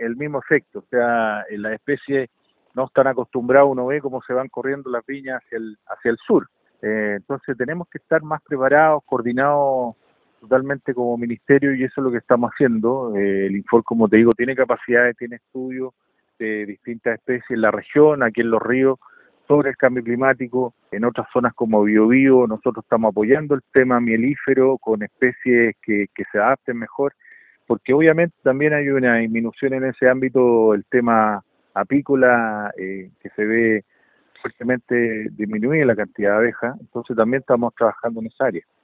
el mismo efecto, o sea, las especies no están acostumbrados, uno ve cómo se van corriendo las viñas hacia el sur. Entonces tenemos que estar más preparados, coordinados totalmente como ministerio y eso es lo que estamos haciendo. El Infor, como te digo, tiene capacidades, tiene estudios de distintas especies en la región, aquí en los ríos, sobre el cambio climático. En otras zonas como Biobío, nosotros estamos apoyando el tema mielífero con especies que se adapten mejor, porque obviamente también hay una disminución en ese ámbito, el tema apícola, que se ve fuertemente disminuida la cantidad de abejas, entonces también estamos trabajando en esa área.